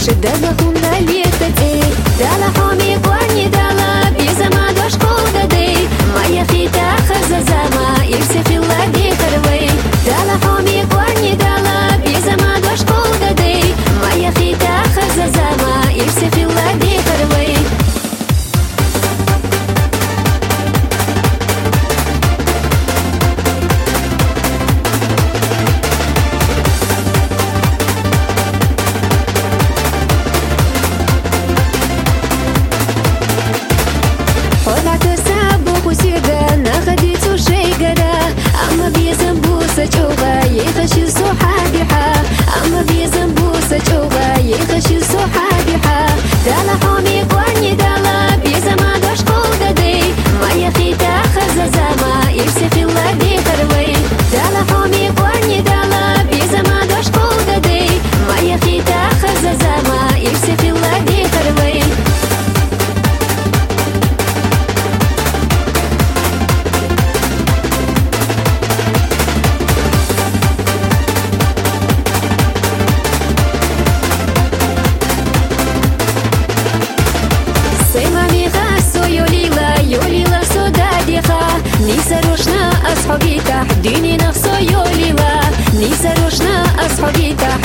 شدة خوندا ليتتي دالا حامي قواني دالا بيزما دوش قودا دي ما يخيتا خرزة زما يرسي في الله دي خروي دالا حامي قواني دالا بيزما دوش قودا دي ما يخيتا خرزة زما يرسي في الله دي خروي يخشي صحابها أما بيزنبو سجوبا يخشي صحابها دالا حامي قواني دالا بيزما دوش قودا دي ما يخيتا خزا زما يرسي في الله دي خروي دالا حامي قواني دالا بيزما دوش قودا دي ما يخيتا خزا زما يرسي في الله دي خروي نيسا روشنا أصحابيتا ديني نفسو يوليلا نيسا روشنا أصحابيتا